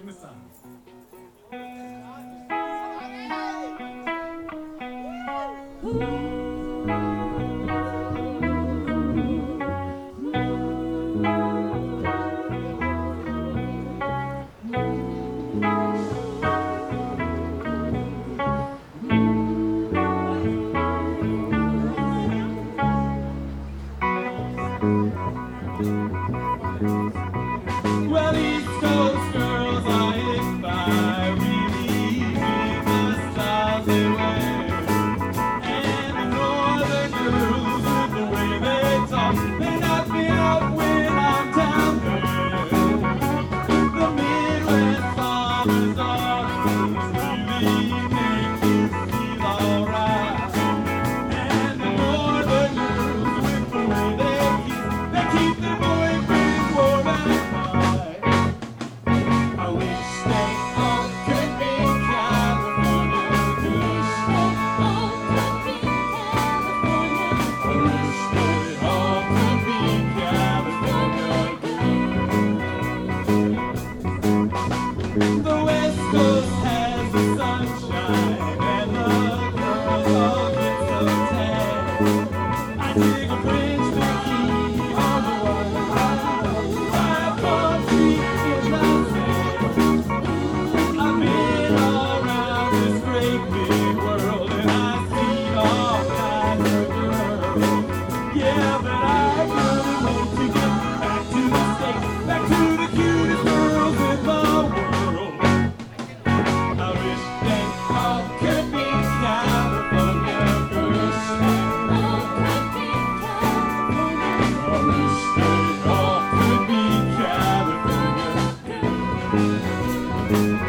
in the sun. Well, East Coast girls are hit by really the styles they wear, and the Northern girls with the way they talk, they knock me out when I'm down there. The Midwest farmers' daughters really make you feel alright, and the Northern girls with the way they keep their boyfriends warm and high. I wish they all could be California girls. I wish they all could be California girls. The West Coast has the sunshine and the girls all get so tan. I dig a French bikini on the water, by palm tree in the sand. I've been all around this great big world and I've seen all kinds of girls. Yeah, but I really want to get back to the States, back to the cutest girls in the world. I wish they all could be California girls. I wish they all could be California girls.